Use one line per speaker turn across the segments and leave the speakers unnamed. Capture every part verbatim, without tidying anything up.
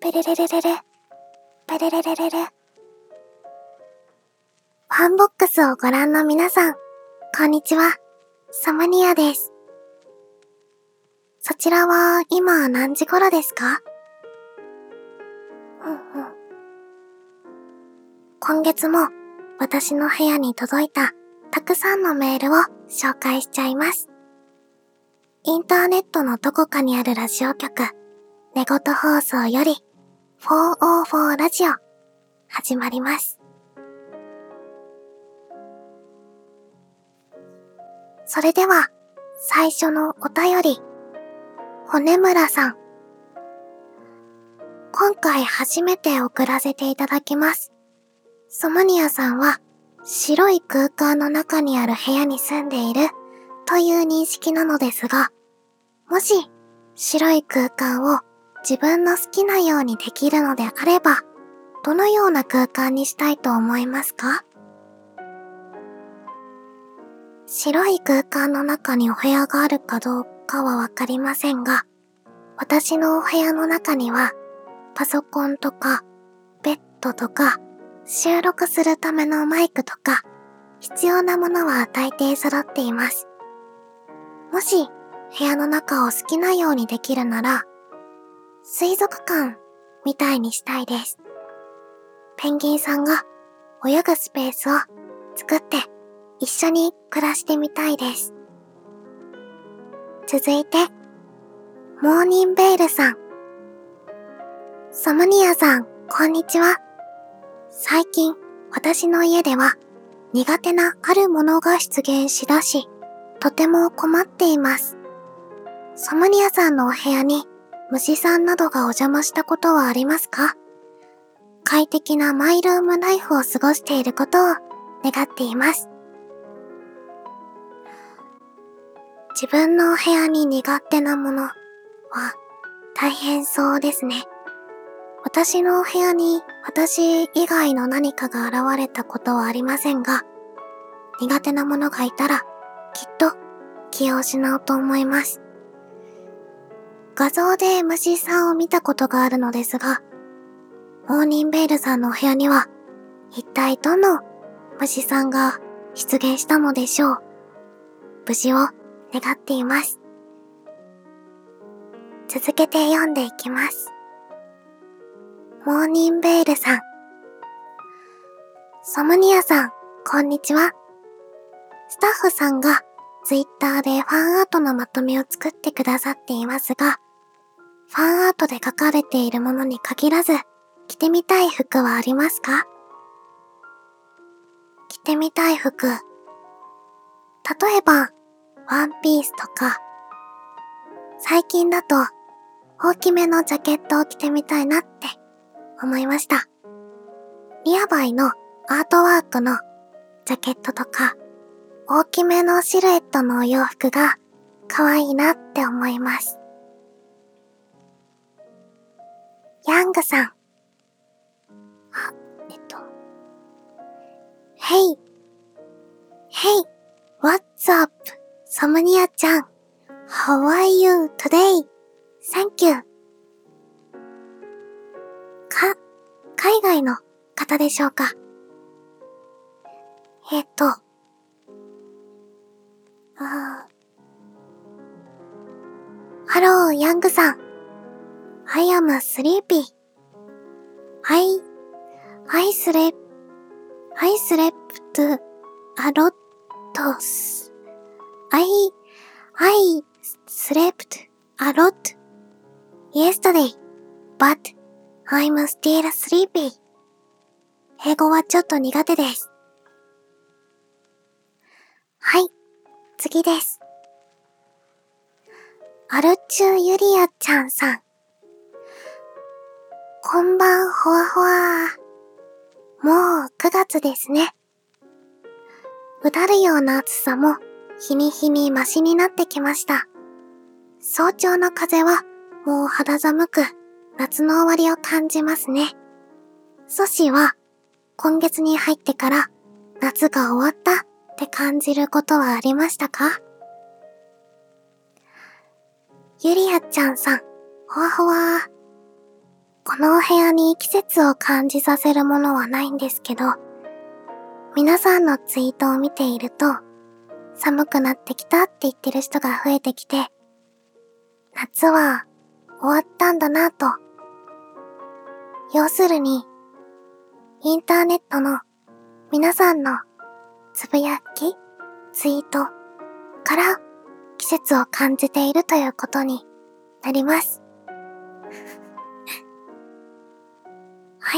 ペレレレレレ、ペレレレレレ。ファンボックスをご覧の皆さん、こんにちは、サマニアです。そちらは今何時頃ですか？うんうん。今月も私の部屋に届いたたくさんのメールを紹介しちゃいます。インターネットのどこかにあるラジオ局、寝言放送よりフォーオーフォーラジオ始まります。それでは最初のお便り、骨村さん。今回初めて送らせていただきます。ソマニアさんは白い空間の中にある部屋に住んでいるという認識なのですが、もし白い空間を自分の好きなようにできるのであれば、どのような空間にしたいと思いますか？白い空間の中にお部屋があるかどうかはわかりませんが、私のお部屋の中にはパソコンとかベッドとか収録するためのマイクとか必要なものは大抵揃っています。もし部屋の中を好きなようにできるなら、水族館みたいにしたいです。ペンギンさんが泳ぐスペースを作って一緒に暮らしてみたいです。続いて、モーニンベールさん。ソムニアさん、こんにちは。最近、私の家では苦手なあるものが出現しだし、とても困っています。ソムニアさんのお部屋に虫さんなどがお邪魔したことはありますか？快適なマイルームライフを過ごしていることを願っています。自分のお部屋に苦手なものは大変そうですね。私のお部屋に私以外の何かが現れたことはありませんが、苦手なものがいたらきっと気を失うと思います。画像で虫さんを見たことがあるのですが、モーニンベールさんのお部屋には一体どの虫さんが出現したのでしょう。無事を願っています。続けて読んでいきます。モーニンベールさん。ソムニアさん、こんにちは。スタッフさんがツイッターでファンアートのまとめを作ってくださっていますが、ファンアートで書かれているものに限らず、着てみたい服はありますか？着てみたい服。例えば、ワンピースとか、最近だと大きめのジャケットを着てみたいなって思いました。リアバイのアートワークのジャケットとか、大きめのシルエットのお洋服が可愛いなって思います。ヤングさん。あ、えっと。Hey! Hey! What's up? ソムニアちゃん。How are you today? Thank you. か、海外の方でしょうか？えっと、あー、ハロー、ヤングさん。I am sleepy. I, I slept, I slept a lot. I, I slept a lot yesterday, but I'm still sleepy. 英語はちょっと苦手です。はい、次です。アルチューユリアちゃんさん。こんばんほわほわー。もうくがつですね。うだるような暑さも日に日にマシになってきました。早朝の風はもう肌寒く夏の終わりを感じますね。ソシは今月に入ってから夏が終わったって感じることはありましたか？ゆりあちゃんさん、ほわほわー。 このお部屋に季節を感じさせるものはないんですけど、皆さんのツイートを見ていると、寒くなってきたって言ってる人が増えてきて、夏は終わったんだなと。要するに、インターネットの皆さんのつぶやき、ツイートから季節を感じているということになります。はい。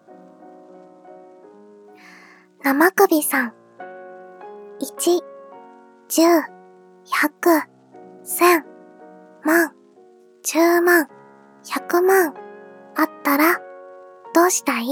生首さん。いち、じゅう、ひゃく、せん、万、じゅうまん、ひゃくまんあったらどうしたい？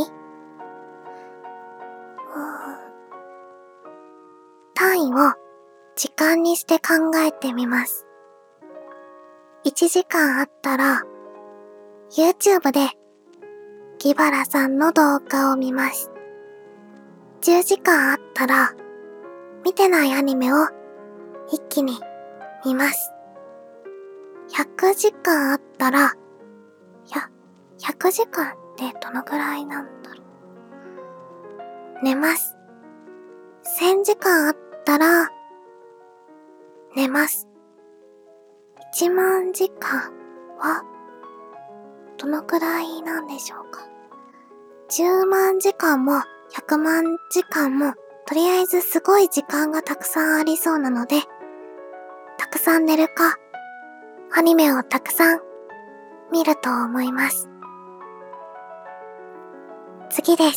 単位を時間にして考えてみます。いちじかんあったら YouTube でギバラさんの動画を見ます。じゅうじかんあったら見てないアニメを一気に見ます。ひゃくじかんあったら、ひゃ、ひゃくじかんってどのぐらいなんだろう。寝ます。せんじかんあったら、寝ます。いちまんじかんは、どのくらいなんでしょうか。じゅうまんじかんもひゃくまんじかんも、とりあえずすごい時間がたくさんありそうなので、たくさん寝るか、アニメをたくさん見ると思います。次です。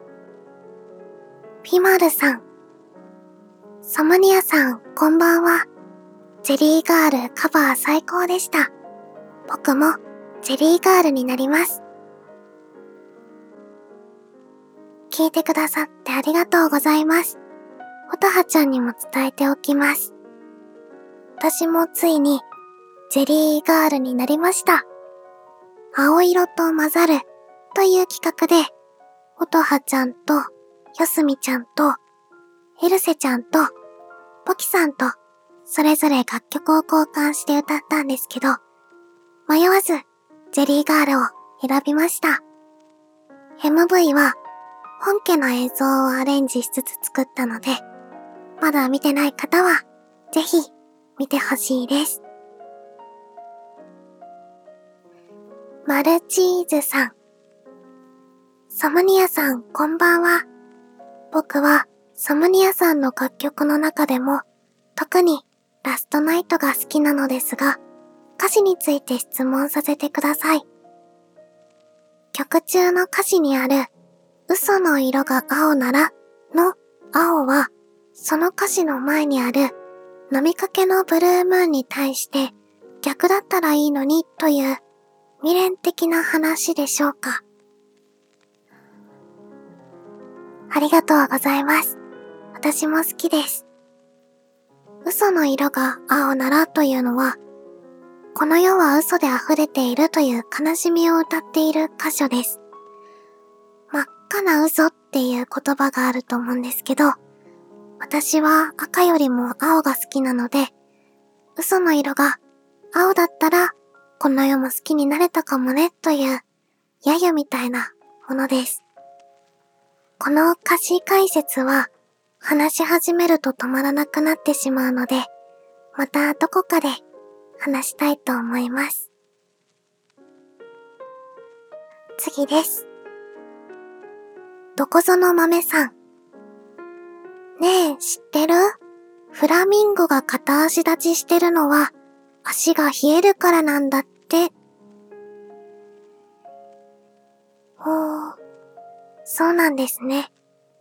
ピマルさん。ソムニアさん、こんばんは。ジェリーガールカバー最高でした。僕もジェリーガールになります。聞いてくださってありがとうございます。乙葉ちゃんにも伝えておきます。私もついにジェリーガールになりました。青色と混ざるという企画で、乙葉ちゃんとよすみちゃんとエルセちゃんとポキさんとそれぞれ楽曲を交換して歌ったんですけど、迷わずジェリーガールを選びました。エムブイ は本家の映像をアレンジしつつ作ったので、まだ見てない方はぜひ見てほしいです。マルチーズさん。ソムニアさん、こんばんは。僕はソムニアさんの楽曲の中でも特にラストナイトが好きなのですが、歌詞について質問させてください。曲中の歌詞にある嘘の色が青ならの青は、その歌詞の前にある飲みかけのブルームーンに対して逆だったらいいのにという未練的な話でしょうか。ありがとうございます。私も好きです。嘘の色が青ならというのは、この世は嘘で溢れているという悲しみを歌っている箇所です。真っ赤な嘘っていう言葉があると思うんですけど、私は赤よりも青が好きなので、嘘の色が青だったらこの世も好きになれたかもねという揶揄みたいなものです。この歌詞解説は話し始めると止まらなくなってしまうので、またどこかで話したいと思います。次です。どこぞの豆さん。ねえ、知ってる？フラミンゴが片足立ちしてるのは足が冷えるからなんだって。ほう、そうなんですね。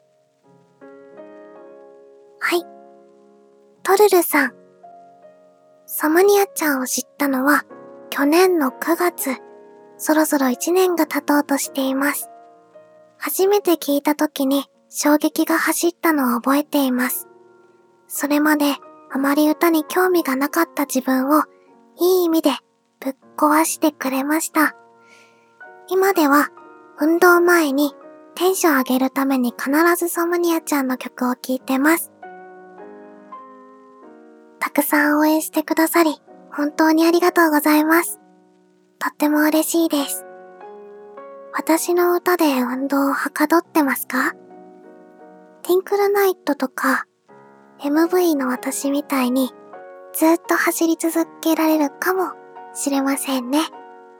はい。トルルさん。ソムニアちゃんを知ったのは去年のくがつ。そろそろいちねんが経とうとしています。初めて聞いた時に衝撃が走ったのを覚えています。それまであまり歌に興味がなかった自分をいい意味でぶっ壊してくれました。今では運動前にテンション上げるために必ずソムニアちゃんの曲を聴いてます。たくさん応援してくださり本当にありがとうございます。とっても嬉しいです。 私の歌で運動をはかどってますか？ティンクルナイトとか エムブイ の私みたいにずっと走り続けられるかもしれませんね。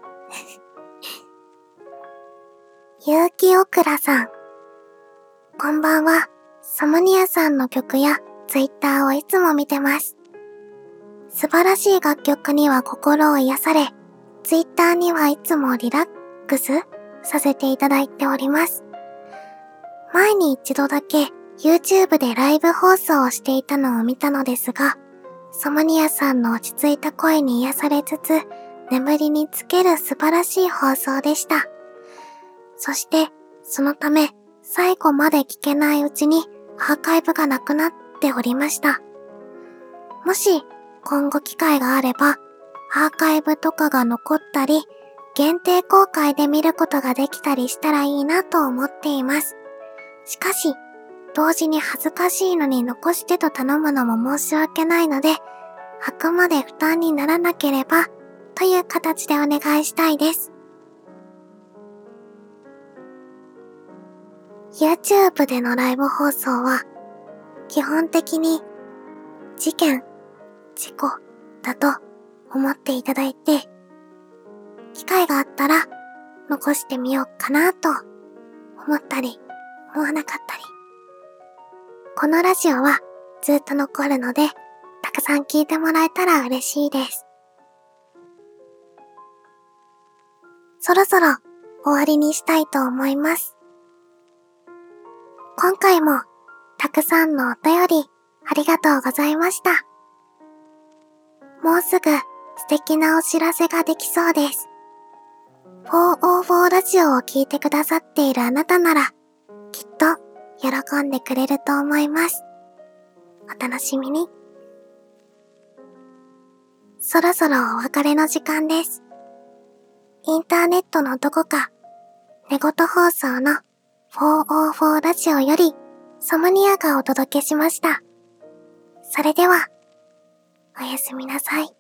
ゆうきおくらさん、こんばんは。ソムニアさんの曲やツイッターをいつも見てます。素晴らしい楽曲には心を癒され、ツイッターにはいつもリラックスさせていただいております。前に一度だけ YouTube でライブ放送をしていたのを見たのですが、ソムニアさんの落ち着いた声に癒されつつ、眠りにつける素晴らしい放送でした。そして、そのため、最後まで聞けないうちにアーカイブがなくなっておりました。もし、今後機会があれば、アーカイブとかが残ったり、限定公開で見ることができたりしたらいいなと思っています。しかし、同時に恥ずかしいのに残してと頼むのも申し訳ないので、あくまで負担にならなければ、という形でお願いしたいです。YouTube でのライブ放送は、基本的に事件、事故だと思っていただいて、機会があったら残してみようかなと思ったり、思わなかったり。このラジオはずっと残るので、たくさん聞いてもらえたら嬉しいです。そろそろ終わりにしたいと思います。今回もたくさんのお便りありがとうございました。もうすぐ素敵なお知らせができそうです。フォーオーフォーラジオを聞いてくださっているあなたなら、きっと喜んでくれると思います。お楽しみに。そろそろお別れの時間です。インターネットのどこか、寝言放送のフォーオーフォーラジオよりソムニアがお届けしました。それでは、おやすみなさい。